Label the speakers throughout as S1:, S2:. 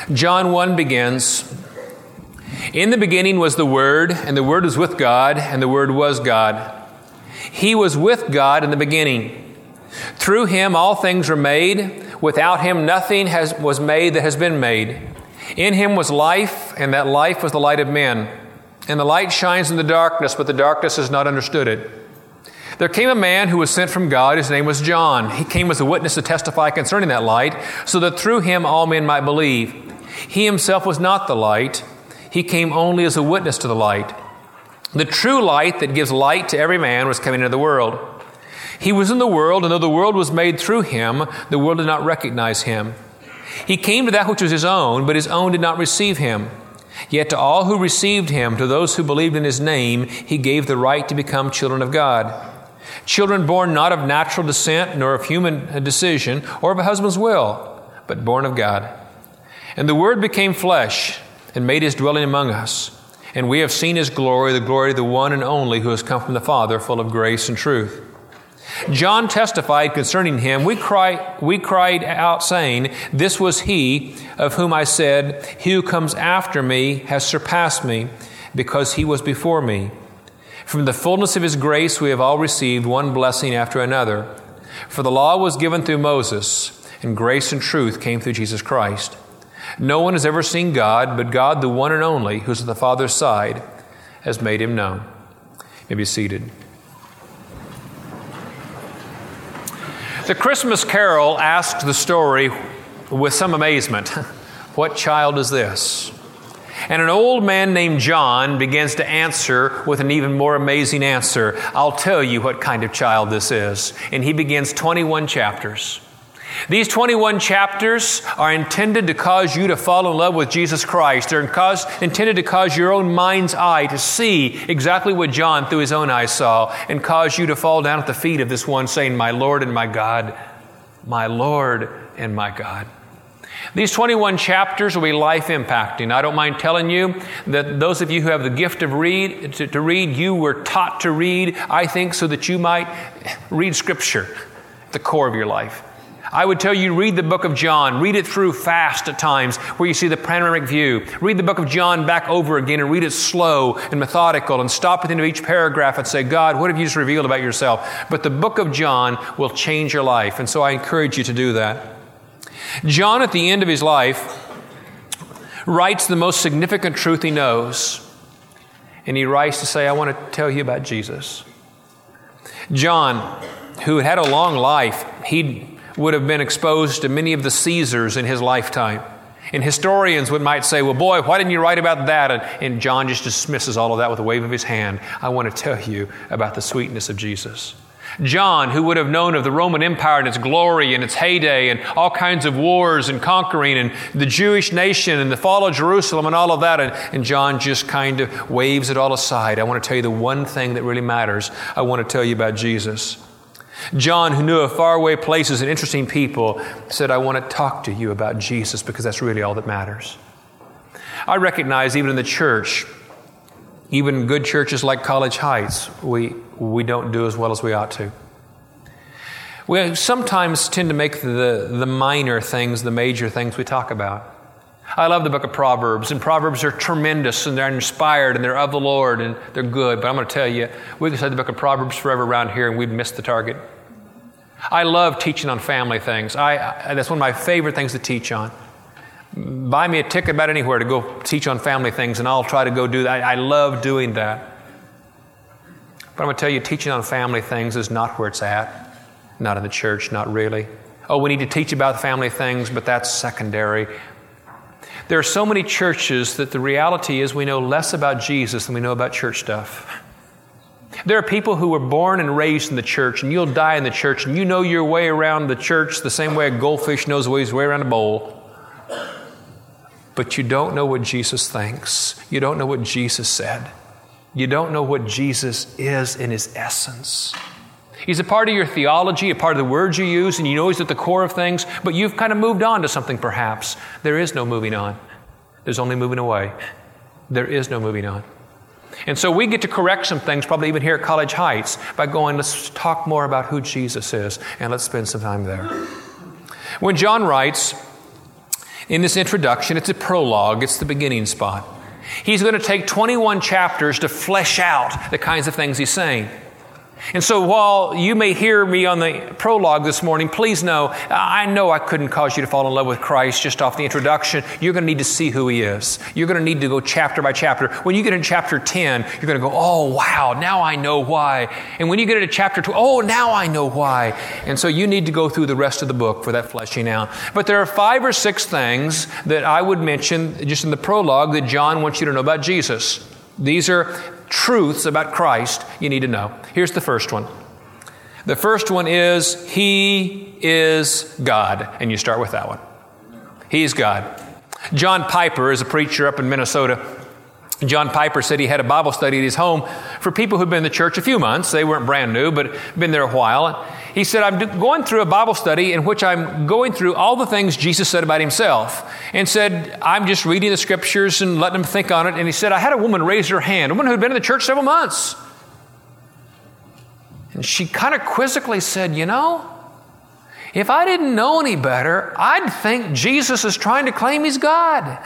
S1: John 1 begins, "In the beginning was the Word, and the Word was with God, and the Word was God. He was with God in the beginning. Through Him all things were made. Without Him nothing was made that has been made. In Him was life, and that life was the light of men. And the light shines in the darkness, but the darkness has not understood it. There came a man who was sent from God. His name was John. He came as a witness to testify concerning that light, so that through him all men might believe. He himself was not the light. He came only as a witness to the light. The true light that gives light to every man was coming into the world. He was in the world, and though the world was made through him, the world did not recognize him. He came to that which was his own, but his own did not receive him. Yet to all who received him, to those who believed in his name, he gave the right to become children of God. Children born not of natural descent, nor of human decision, or of a husband's will, but born of God. And the Word became flesh, and made his dwelling among us. And we have seen his glory, the glory of the one and only who has come from the Father, full of grace and truth. John testified concerning him, we cried out, saying, This was he of whom I said, He who comes after me has surpassed me, because he was before me. From the fullness of his grace we have all received one blessing after another. For the law was given through Moses, and grace and truth came through Jesus Christ. No one has ever seen God, but God, the one and only, who is at the Father's side, has made him known." You may be seated. The Christmas carol asks the story with some amazement. What child is this? And an old man named John begins to answer with an even more amazing answer. I'll tell you what kind of child this is. And he begins 21 chapters. These 21 chapters are intended to cause you to fall in love with Jesus Christ. They're intended to cause your own mind's eye to see exactly what John through his own eyes saw, and cause you to fall down at the feet of this one saying, "My Lord and my God, my Lord and my God." These 21 chapters will be life-impacting. I don't mind telling you that those of you who have the gift of to read, you were taught to read, I think, so that you might read Scripture at the core of your life. I would tell you, read the book of John. Read it through fast at times where you see the panoramic view. Read the book of John back over again and read it slow and methodical, and stop at the end of each paragraph and say, God, what have you just revealed about yourself? But the book of John will change your life, and so I encourage you to do that. John, at the end of his life, writes the most significant truth he knows. And he writes to say, I want to tell you about Jesus. John, who had a long life, he would have been exposed to many of the Caesars in his lifetime. And historians might say, well, boy, why didn't you write about that? And John just dismisses all of that with a wave of his hand. I want to tell you about the sweetness of Jesus. John, who would have known of the Roman Empire and its glory and its heyday and all kinds of wars and conquering and the Jewish nation and the fall of Jerusalem and all of that, and John just kind of waves it all aside. I want to tell you the one thing that really matters. I want to tell you about Jesus. John, who knew of faraway places and interesting people, said, I want to talk to you about Jesus, because that's really all that matters. I recognize even in the church, even in good churches like College Heights, we don't do as well as we ought to. We sometimes tend to make the minor things the major things we talk about. I love the book of Proverbs, and Proverbs are tremendous, and they're inspired, and they're of the Lord, and they're good. But I'm going to tell you, we could say the book of Proverbs forever around here, and we'd miss the target. I love teaching on family things. That's one of my favorite things to teach on. Buy me a ticket about anywhere to go teach on family things, and I'll try to go do that. I love doing that. But I'm going to tell you, teaching on family things is not where it's at. Not in the church, not really. Oh, we need to teach about family things, but that's secondary. There are so many churches that the reality is we know less about Jesus than we know about church stuff. There are people who were born and raised in the church, and you'll die in the church, and you know your way around the church the same way a goldfish knows his way around a bowl. But you don't know what Jesus thinks. You don't know what Jesus said. You don't know what Jesus is in his essence. He's a part of your theology, a part of the words you use, and you know he's at the core of things, but you've kind of moved on to something perhaps. There is no moving on. There's only moving away. There is no moving on. And so we get to correct some things, probably even here at College Heights, by going, let's talk more about who Jesus is, and let's spend some time there. When John writes, In this introduction, it's a prologue. It's the beginning spot. He's going to take 21 chapters to flesh out the kinds of things he's saying. And so while you may hear me on the prologue this morning, please know I couldn't cause you to fall in love with Christ just off the introduction. You're going to need to see who He is. You're going to need to go chapter by chapter. When you get into chapter 10, you're going to go, oh, wow, now I know why. And when you get into chapter 12, oh, now I know why. And so you need to go through the rest of the book for that fleshing out. But there are 5 or 6 things that I would mention just in the prologue that John wants you to know about Jesus. These are truths about Christ you need to know. Here's the first one. The first one is, He is God. And you start with that one. He's God. John Piper is a preacher up in Minnesota. John Piper said he had a Bible study at his home for people who'd been in the church a few months. They weren't brand new, but been there a while. He said, I'm going through a Bible study in which I'm going through all the things Jesus said about Himself. And said, I'm just reading the Scriptures and letting them think on it. And he said, I had a woman raise her hand, a woman who'd been in the church several months. And she kind of quizzically said, if I didn't know any better, I'd think Jesus is trying to claim He's God.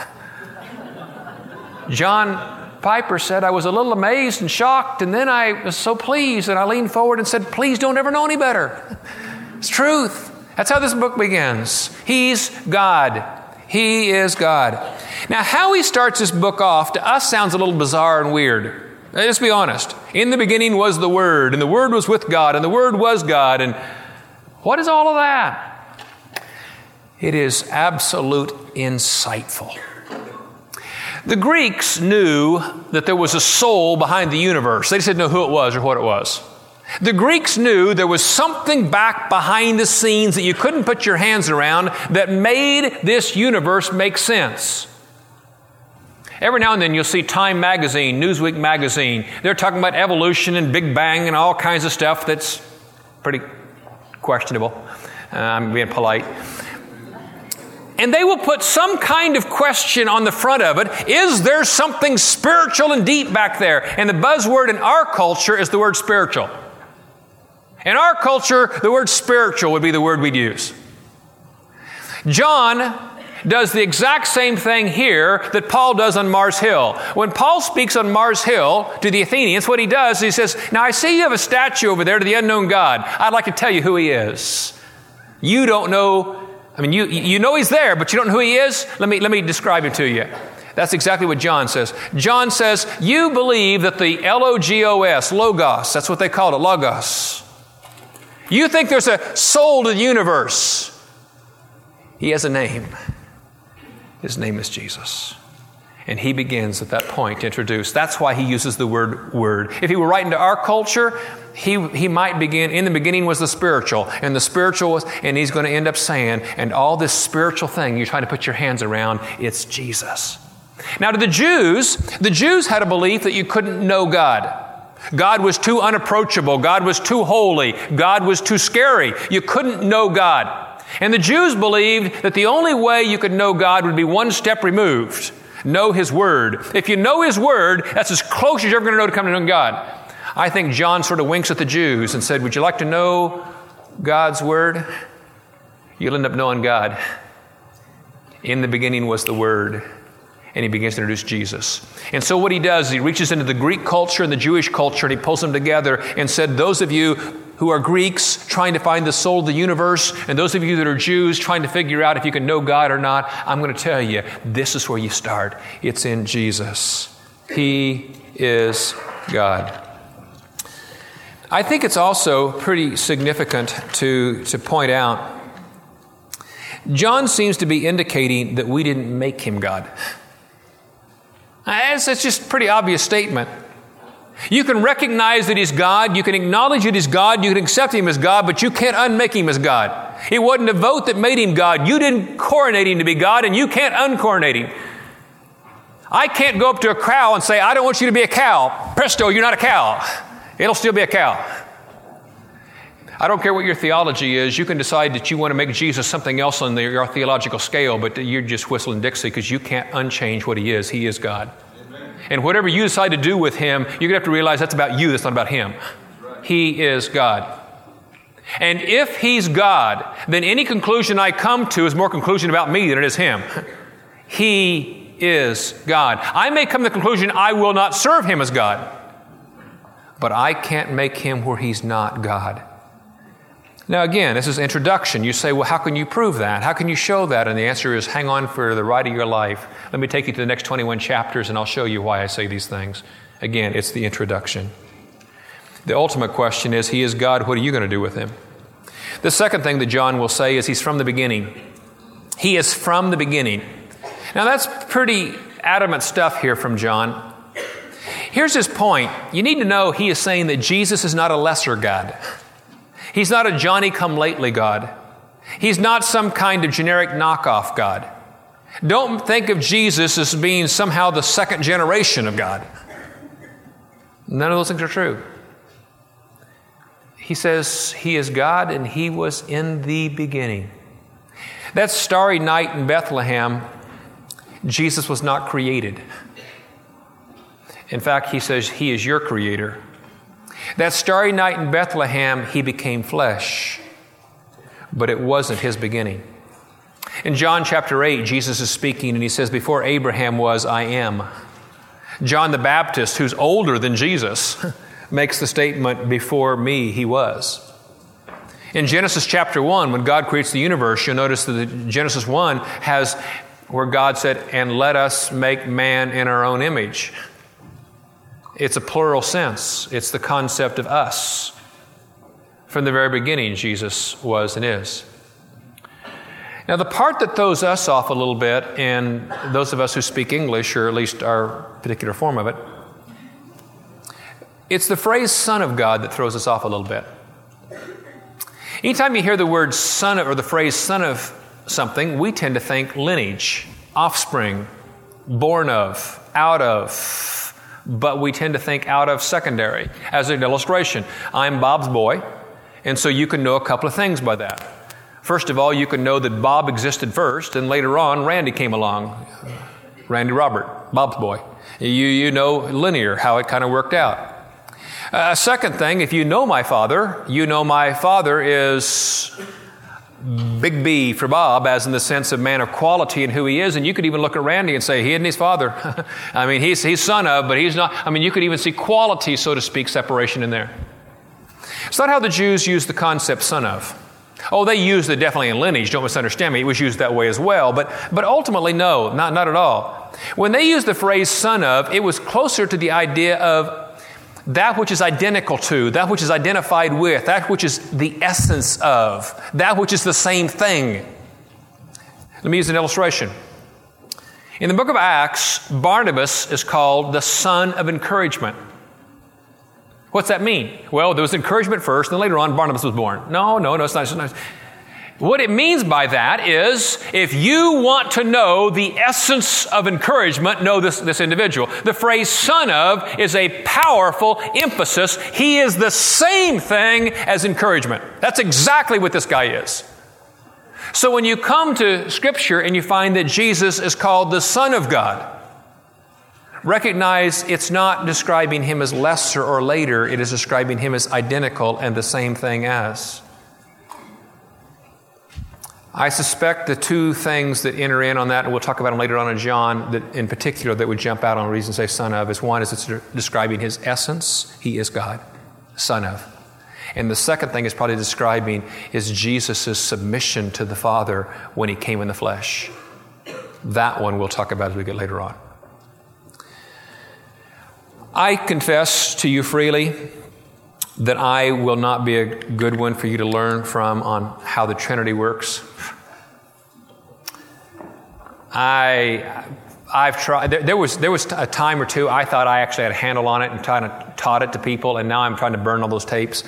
S1: John Piper said, I was a little amazed and shocked, and then I was so pleased, and I leaned forward and said, please don't ever know any better. It's truth. That's how this book begins. He's God. He is God. Now, how he starts this book off to us sounds a little bizarre and weird. Let's be honest. In the beginning was the Word, and the Word was with God, and the Word was God. And what is all of that? It is absolute insightful. The Greeks knew that there was a soul behind the universe. They just didn't know who it was or what it was. The Greeks knew there was something back behind the scenes that you couldn't put your hands around that made this universe make sense. Every now and then you'll see Time magazine, Newsweek magazine. They're talking about evolution and Big Bang and all kinds of stuff that's pretty questionable. I'm being polite. And they will put some kind of question on the front of it. Is there something spiritual and deep back there? And the buzzword in our culture is the word spiritual. In our culture, the word spiritual would be the word we'd use. John does the exact same thing here that Paul does on Mars Hill. When Paul speaks on Mars Hill to the Athenians, what he does is he says, now I see you have a statue over there to the unknown God. I'd like to tell you who He is. You don't know. You know He's there, but you don't know who He is? Let me describe Him to you. That's exactly what John says. John says, you believe that the Logos, Logos, that's what they called it, Logos. You think there's a soul to the universe. He has a name. His name is Jesus. And He begins at that point to introduce. That's why He uses the word. If He were writing to our culture, he might begin, in the beginning was the spiritual, and the spiritual was, and he's going to end up saying, and all this spiritual thing you're trying to put your hands around, it's Jesus. Now to the Jews had a belief that you couldn't know God. God was too unapproachable. God was too holy. God was too scary. You couldn't know God. And the Jews believed that the only way you could know God would be one step removed. Know His Word. If you know His Word, that's as close as you're ever going to know to come to know God. I think John sort of winks at the Jews and said, would you like to know God's Word? You'll end up knowing God. In the beginning was the Word. And he begins to introduce Jesus. And so what he does is he reaches into the Greek culture and the Jewish culture and he pulls them together and said, those of you who are Greeks trying to find the soul of the universe, and those of you that are Jews trying to figure out if you can know God or not, I'm going to tell you, this is where you start. It's in Jesus. He is God. I think it's also pretty significant to point out, John seems to be indicating that we didn't make Him God. It's just a pretty obvious statement. You can recognize that He's God, you can acknowledge that He's God, you can accept Him as God, but you can't unmake Him as God. It wasn't a vote that made Him God. You didn't coronate Him to be God, and you can't uncoronate Him. I can't go up to a cow and say, I don't want you to be a cow. Presto, you're not a cow. It'll still be a cow. I don't care what your theology is. You can decide that you want to make Jesus something else on your theological scale, but you're just whistling Dixie because you can't unchange what He is. He is God. Amen. And whatever you decide to do with Him, you're going to have to realize that's about you. That's not about Him. Right. He is God. And if He's God, then any conclusion I come to is more conclusion about me than it is Him. He is God. I may come to the conclusion I will not serve Him as God, but I can't make Him where He's not God. Now again, this is introduction. You say, well, how can you prove that? How can you show that? And the answer is, hang on for the ride of your life. Let me take you to the next 21 chapters and I'll show you why I say these things. Again, it's the introduction. The ultimate question is, He is God, what are you going to do with Him? The second thing that John will say is He's from the beginning. He is from the beginning. Now that's pretty adamant stuff here from John. Here's his point. You need to know he is saying that Jesus is not a lesser God. He's not a Johnny-come-lately God. He's not some kind of generic knockoff God. Don't think of Jesus as being somehow the second generation of God. None of those things are true. He says He is God and He was in the beginning. That starry night in Bethlehem, Jesus was not created. In fact, He says He is your creator. That starry night in Bethlehem, He became flesh, but it wasn't His beginning. In John chapter 8, Jesus is speaking and He says, before Abraham was, I am. John the Baptist, who's older than Jesus, makes the statement, before me, He was. In Genesis chapter 1, when God creates the universe, you'll notice that Genesis 1 has where God said, and let us make man in our own image. It's a plural sense. It's the concept of us. From the very beginning, Jesus was and is. Now, the part that throws us off a little bit, and those of us who speak English, or at least our particular form of it, it's the phrase Son of God that throws us off a little bit. Anytime you hear the word son of, or the phrase son of something, we tend to think lineage, offspring, born of, out of, but we tend to think out of secondary. As an illustration, I'm Bob's boy, and so you can know a couple of things by that. First of all, you can know that Bob existed first, and later on, Randy came along. Randy Robert, Bob's boy. You know linear, how it kind of worked out. Second thing, if you know my father, you know my father is big B for Bob, as in the sense of man of quality and who he is. And you could even look at Randy and say, he isn't his father. I mean, he's son of, but he's not. I mean, you could even see quality, so to speak, separation in there. It's not how the Jews use the concept son of. Oh, they used it definitely in lineage. Don't misunderstand me. It was used that way as well. But ultimately, no, not at all. When they used the phrase son of, it was closer to the idea of that which is identical to, that which is identified with, that which is the essence of, that which is the same thing. Let me use an illustration. In the book of Acts, Barnabas is called the son of encouragement. What's that mean? Well, there was encouragement first, and then later on, Barnabas was born. No, it's not. What it means by that is, if you want to know the essence of encouragement, know this individual. The phrase son of is a powerful emphasis. He is the same thing as encouragement. That's exactly what this guy is. So when you come to Scripture and you find that Jesus is called the Son of God, recognize it's not describing Him as lesser or later. It is describing Him as identical and the same thing as. I suspect the two things that enter in on that, and we'll talk about them later on in John, that in particular that would jump out on the reason to say son of, is one is it's describing His essence. He is God, son of. And the second thing is probably describing is Jesus' submission to the Father when He came in the flesh. That one we'll talk about as we get later on. I confess to you freely that I will not be a good one for you to learn from on how the Trinity works. I've tried. There was a time or two I thought I actually had a handle on it and kind of taught it to people, and now I'm trying to burn all those tapes.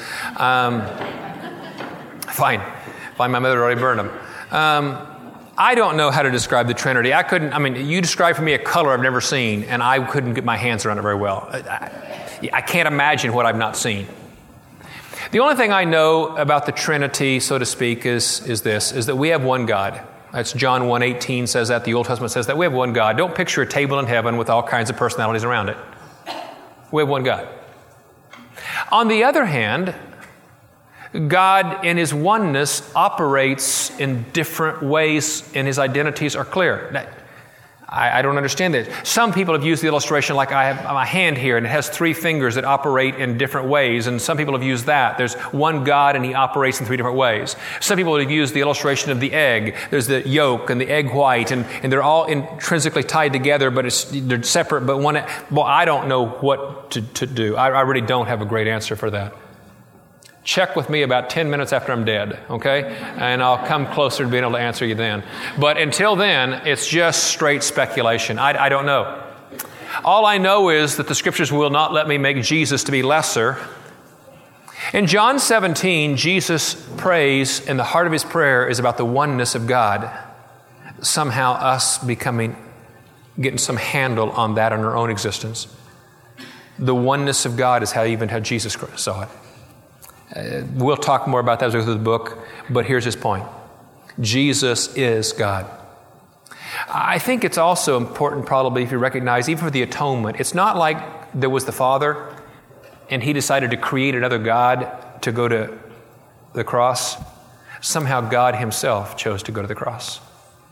S1: Fine, my mother already burned them. I don't know how to describe the Trinity. You describe for me a color I've never seen, and I couldn't get my hands around it very well. I can't imagine what I've not seen. The only thing I know about the Trinity, so to speak, is that we have one God. That's John 1:18 says that. The Old Testament says that. We have one God. Don't picture a table in heaven with all kinds of personalities around it. We have one God. On the other hand, God in His oneness operates in different ways and His identities are clear. I don't understand this. Some people have used the illustration like I have my hand here and it has 3 fingers that operate in different ways, and some people have used that. There's one God and He operates in 3 different ways. Some people have used the illustration of the egg. There's the yolk and the egg white, and they're all intrinsically tied together, but they're separate. But I don't know what to do. I really don't have a great answer for that. Check with me about 10 minutes after I'm dead, okay? And I'll come closer to being able to answer you then. But until then, it's just straight speculation. I don't know. All I know is that the Scriptures will not let me make Jesus to be lesser. In John 17, Jesus prays, and the heart of His prayer is about the oneness of God. Somehow us getting some handle on that in our own existence. The oneness of God is even how Jesus saw it. We'll talk more about that as we go through the book, but here's his point. Jesus is God. I think it's also important probably if you recognize, even for the atonement, it's not like there was the Father and He decided to create another God to go to the cross. Somehow God Himself chose to go to the cross.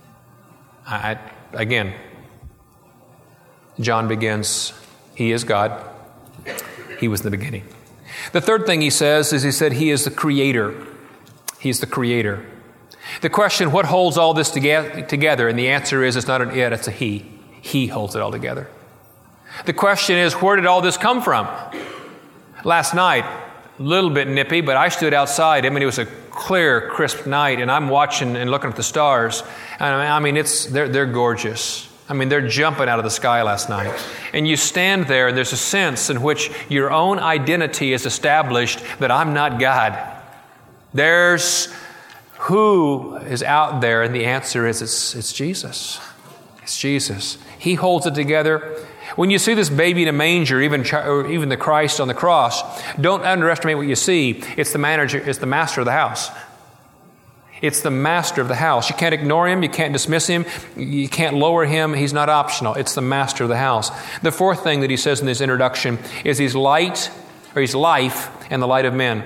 S1: Again, John begins, He is God. He was in the beginning. The third thing he says is He is the Creator. He's the Creator. The question, what holds all this together? And the answer is, it's not an it, it's a He. He holds it all together. The question is, where did all this come from? Last night, a little bit nippy, but I stood outside. It was a clear, crisp night, and I'm watching and looking at the stars. And they're gorgeous. They're jumping out of the sky last night. And you stand there, and there's a sense in which your own identity is established that I'm not God. There's who is out there, and the answer is it's Jesus. It's Jesus. He holds it together. When you see this baby in a manger, even the Christ on the cross, don't underestimate what you see. It's the master of the house. It's the master of the house. You can't ignore Him. You can't dismiss Him. You can't lower Him. He's not optional. It's the master of the house. The fourth thing that he says in this introduction is He's light, or He's life, and the light of men.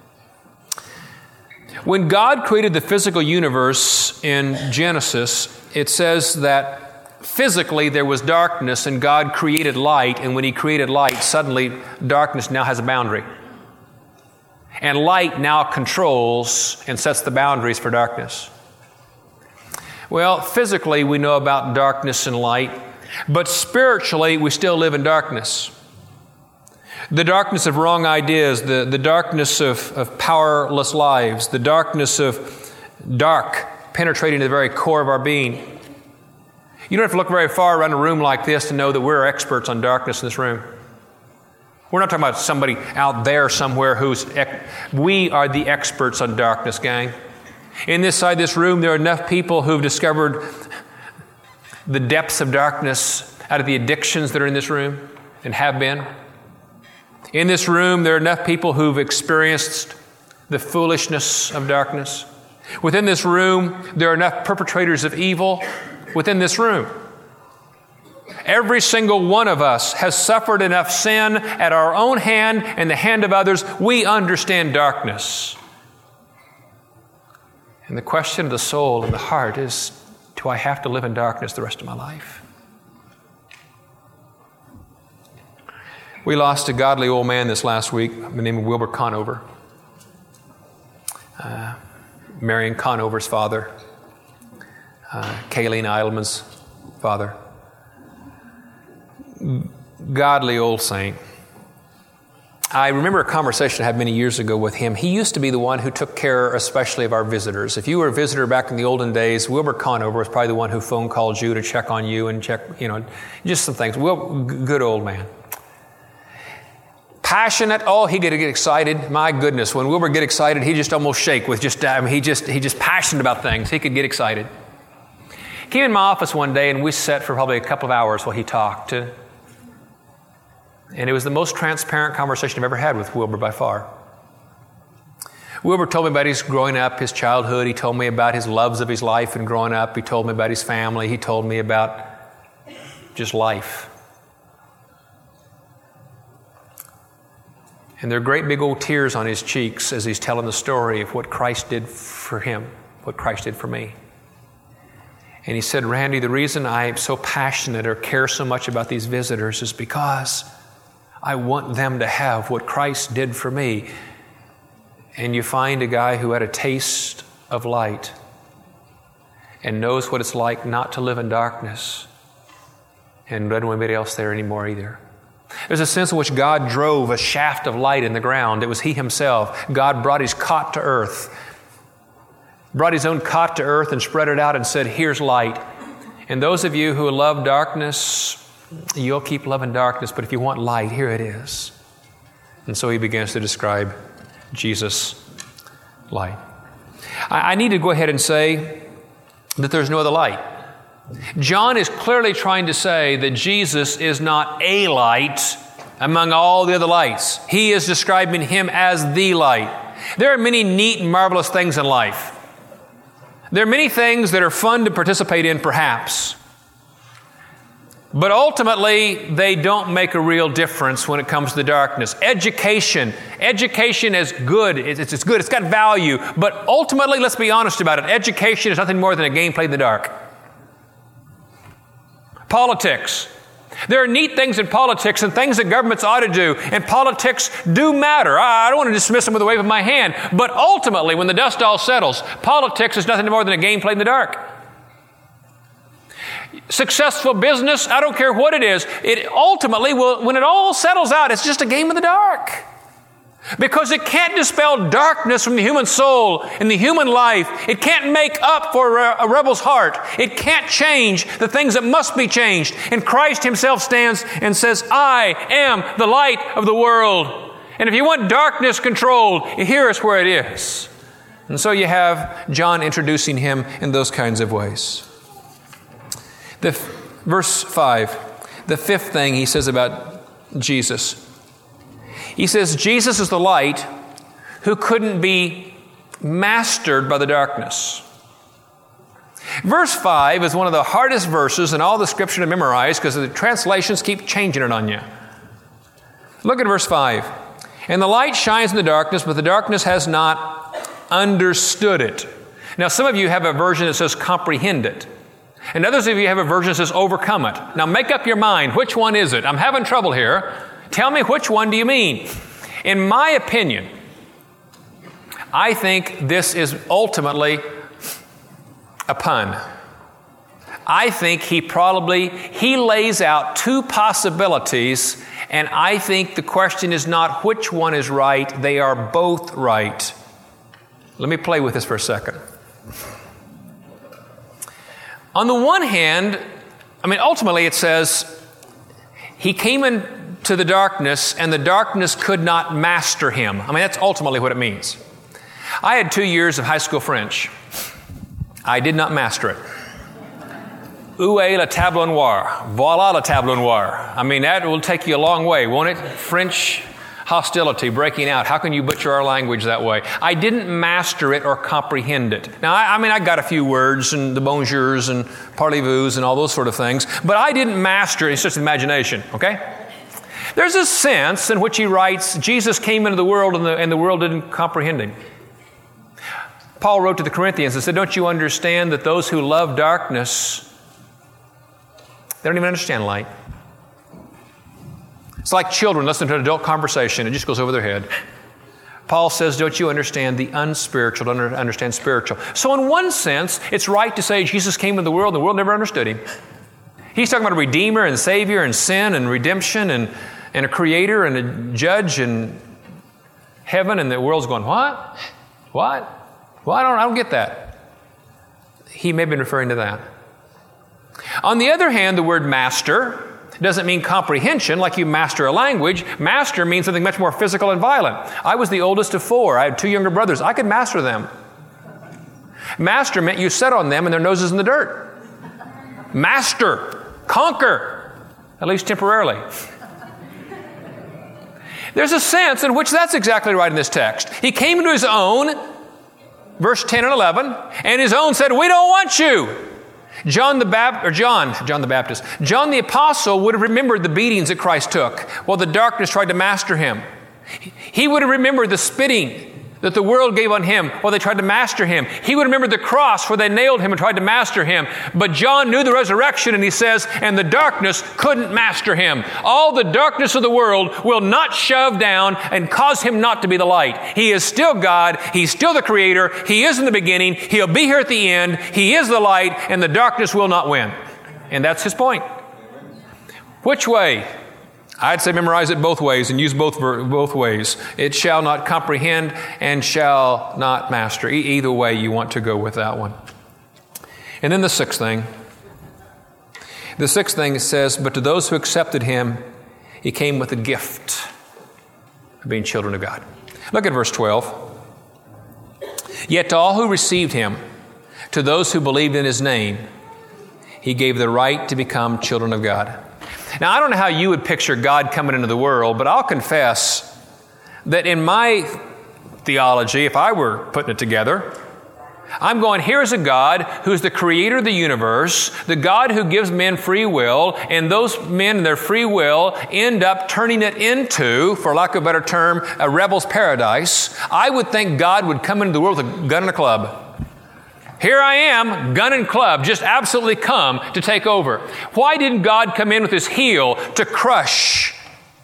S1: When God created the physical universe in Genesis, it says that physically there was darkness and God created light, and when He created light, suddenly darkness now has a boundary. And light now controls and sets the boundaries for darkness. Well, physically we know about darkness and light, but spiritually we still live in darkness. The darkness of wrong ideas, the darkness of powerless lives, the darkness of dark penetrating to the very core of our being. You don't have to look very far around a room like this to know that we're experts on darkness in this room. We're not talking about somebody out there somewhere we are the experts on darkness, gang. In this side of this room, there are enough people who've discovered the depths of darkness out of the addictions that are in this room and have been. In this room, there are enough people who've experienced the foolishness of darkness. Within this room, there are enough perpetrators of evil within this room. Every single one of us has suffered enough sin at our own hand and the hand of others. We understand darkness. And the question of the soul and the heart is, do I have to live in darkness the rest of my life? We lost a godly old man this last week by the name of Wilbur Conover. Marion Conover's father. Kayleen Eidelman's father. Godly old saint. I remember a conversation I had many years ago with him. He used to be the one who took care especially of our visitors. If you were a visitor back in the olden days, Wilbur Conover was probably the one who phone called you to check on you and check, just some things. Good old man. Passionate. Oh, he could get excited. My goodness, when Wilbur get excited, he just almost shake with he just passionate about things. He could get excited. He came in my office one day and we sat for probably a couple of hours while he talked. And it was the most transparent conversation I've ever had with Wilbur by far. Wilbur told me about his growing up, his childhood. He told me about his loves of his life and growing up. He told me about his family. He told me about just life. And there are great big old tears on his cheeks as he's telling the story of what Christ did for him, what Christ did for me. And he said, Randy, the reason I am so passionate or care so much about these visitors is because I want them to have what Christ did for me. And you find a guy who had a taste of light and knows what it's like not to live in darkness and doesn't want anybody else there anymore either. There's a sense in which God drove a shaft of light in the ground. It was He Himself. God brought His cot to earth, brought His own cot to earth and spread it out and said, here's light. And those of you who love darkness, you'll keep loving darkness, but if you want light, here it is. And so He begins to describe Jesus' light. I need to go ahead and say that there's no other light. John is clearly trying to say that Jesus is not a light among all the other lights. He is describing Him as the light. There are many neat and marvelous things in life. There are many things that are fun to participate in, perhaps. But ultimately, they don't make a real difference when it comes to the darkness. Education is good. It's good. It's got value. But ultimately, let's be honest about it. Education is nothing more than a game played in the dark. Politics. There are neat things in politics and things that governments ought to do. And politics do matter. I don't want to dismiss them with a wave of my hand. But ultimately, when the dust all settles, politics is nothing more than a game played in the dark. Successful business, I don't care what it is, it ultimately will, when it all settles out, it's just a game in the dark. Because it can't dispel darkness from the human soul and the human life. It can't make up for a rebel's heart. It can't change the things that must be changed. And Christ Himself stands and says, I am the light of the world. And if you want darkness controlled, here is where it is. And so you have John introducing Him in those kinds of ways. Verse 5, the fifth thing he says about Jesus. He says, Jesus is the light who couldn't be mastered by the darkness. Verse 5 is one of the hardest verses in all the Scripture to memorize because the translations keep changing it on you. Look at verse 5. And the light shines in the darkness, but the darkness has not understood it. Now, some of you have a version that says comprehend it. And others of you have a version that says overcome it. Now make up your mind. Which one is it? I'm having trouble here. Tell me, which one do you mean? In my opinion, I think this is ultimately a pun. I think he lays out two possibilities, and I think the question is not which one is right. They are both right. Let me play with this for a second. On the one hand, ultimately it says, He came into the darkness and the darkness could not master Him. That's ultimately what it means. I had 2 years of high school French. I did not master it. Où est le tableau noir? Voilà le tableau noir. That will take you a long way, won't it? French hostility breaking out. How can you butcher our language that way? I didn't master it or comprehend it. Now, I got a few words and the bonjours and parlez-vous and all those sort of things, but I didn't master it. It's just imagination, okay? There's a sense in which he writes, Jesus came into the world and the world didn't comprehend Him. Paul wrote to the Corinthians and said, don't you understand that those who love darkness, they don't even understand light? It's like children listening to an adult conversation. It just goes over their head. Paul says, don't you understand the unspiritual, don't understand spiritual. So in one sense, it's right to say Jesus came into the world and the world never understood Him. He's talking about a Redeemer and Savior and sin and redemption and a Creator and a Judge and heaven, and the world's going, what? What? Well, I don't get that. He may have been referring to that. On the other hand, the word master doesn't mean comprehension like you master a language. Master means something much more physical and violent. I was the oldest of 4. I had 2 younger brothers. I could master them. Master meant you sat on them and their noses in the dirt. Master, conquer, at least temporarily. There's a sense in which that's exactly right in this text. He came into His own, verse 10 and 11, and His own said, we don't want you. John the Apostle would have remembered the beatings that Christ took while the darkness tried to master Him. He would have remembered the spitting that the world gave on him while they tried to master him. He would remember the cross where they nailed him and tried to master him. But John knew the resurrection, and he says, and the darkness couldn't master him. All the darkness of the world will not shove down and cause him not to be the light. He is still God. He's still the Creator. He is in the beginning. He'll be here at the end. He is the light, and the darkness will not win. And that's his point. Which way? I'd say memorize it both ways and use both ways. It shall not comprehend and shall not master. Either way you want to go with that one. And then the sixth thing. The sixth thing says, but to those who accepted him, he came with a gift of being children of God. Look at verse 12. Yet to all who received him, to those who believed in his name, he gave the right to become children of God. Now, I don't know how you would picture God coming into the world, but I'll confess that in my theology, if I were putting it together, I'm going, here's a God who's the creator of the universe, the God who gives men free will, and those men and their free will end up turning it into, for lack of a better term, a rebel's paradise. I would think God would come into the world with a gun and a club. Here I am, gun and club, just absolutely come to take over. Why didn't God come in with his heel to crush?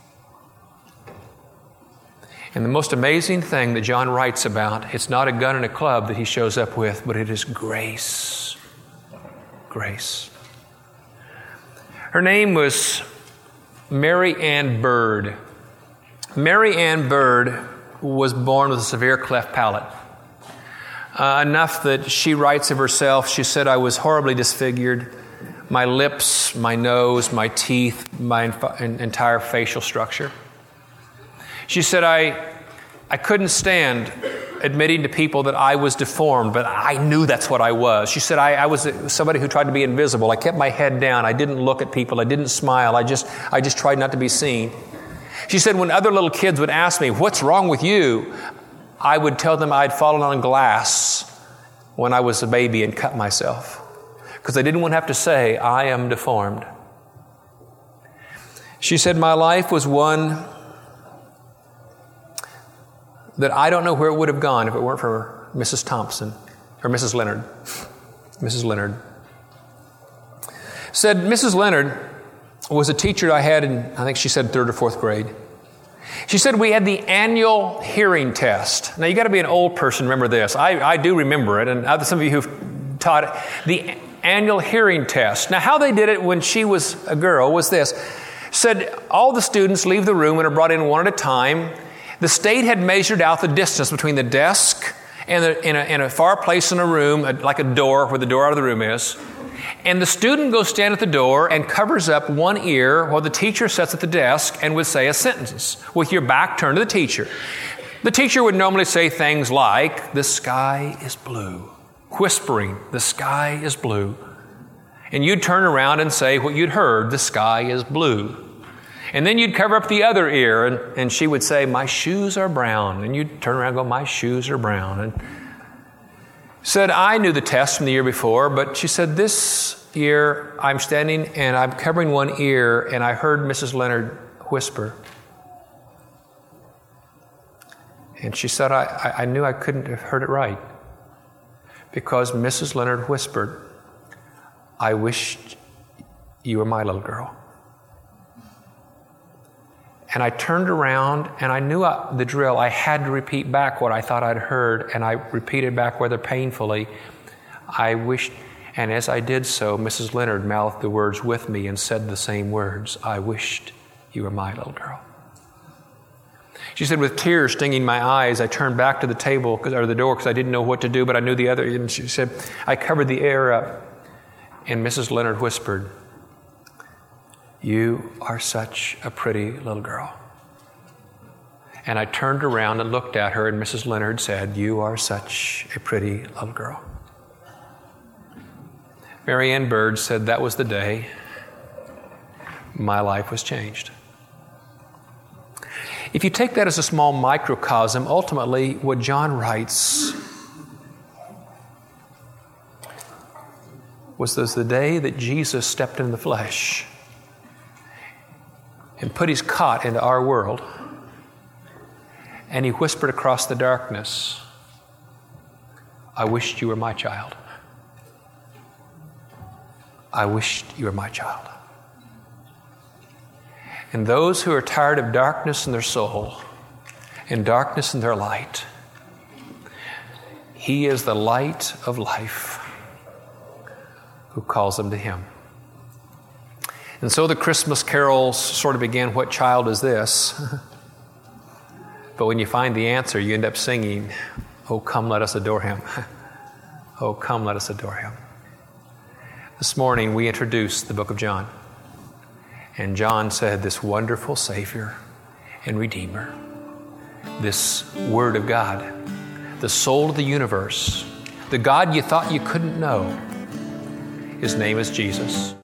S1: And the most amazing thing that John writes about, it's not a gun and a club that he shows up with, but it is grace. Grace. Her name was Mary Ann Bird. Mary Ann Bird was born with a severe cleft palate. Enough that she writes of herself, she said, I was horribly disfigured. My lips, my nose, my teeth, my entire facial structure. She said, I couldn't stand admitting to people that I was deformed, but I knew that's what I was. She said, I was somebody who tried to be invisible. I kept my head down. I didn't look at people. I didn't smile. I just tried not to be seen. She said, when other little kids would ask me, what's wrong with you? I would tell them I'd fallen on glass when I was a baby and cut myself, because I didn't want to have to say, I am deformed. She said, my life was one that I don't know where it would have gone if it weren't for Mrs. Thompson, or Mrs. Leonard. Mrs. Leonard. Said Mrs. Leonard was a teacher I had in, I think she said 3rd or 4th grade. She said we had the annual hearing test. Now, you got to be an old person to remember this. I do remember it, and some of you who've taught it. The annual hearing test. Now, how they did it when she was a girl was this. Said all the students leave the room and are brought in one at a time. The state had measured out the distance between the desk and in a far place in a room, like a door where the door out of the room is. And the student goes stand at the door and covers up one ear while the teacher sits at the desk and would say a sentence with your back turned to the teacher. The teacher would normally say things like, the sky is blue, whispering, the sky is blue. And you'd turn around and say what you'd heard, the sky is blue. And then you'd cover up the other ear and she would say, my shoes are brown. And you'd turn around and go, my shoes are brown. And said, I knew the test from the year before, but she said, this year I'm standing and I'm covering one ear and I heard Mrs. Leonard whisper. And she said, I knew I couldn't have heard it right because Mrs. Leonard whispered, I wished you were my little girl. And I turned around and I knew the drill. I had to repeat back what I thought I'd heard, and I repeated back rather painfully, I wished, and as I did so, Mrs. Leonard mouthed the words with me and said the same words, I wished you were my little girl. She said, with tears stinging my eyes, I turned back to the table, or the door, because I didn't know what to do, but I knew the other. And she said, I covered the air up, and Mrs. Leonard whispered, you are such a pretty little girl. And I turned around and looked at her, and Mrs. Leonard said, you are such a pretty little girl. Mary Ann Bird said that was the day my life was changed. If you take that as a small microcosm, ultimately what John writes was the day that Jesus stepped in the flesh and put his cot into our world And he whispered across the darkness, I wished you were my child. I wished you were my child. And those who are tired of darkness in their soul and darkness in their light, he is the light of life who calls them to him. And so the Christmas carols sort of began, what child is this? But when you find the answer, you end up singing, oh, come, let us adore him. Oh, come, let us adore him. This morning, we introduced the book of John. And John said, this wonderful Savior and Redeemer, this Word of God, the soul of the universe, the God you thought you couldn't know, his name is Jesus.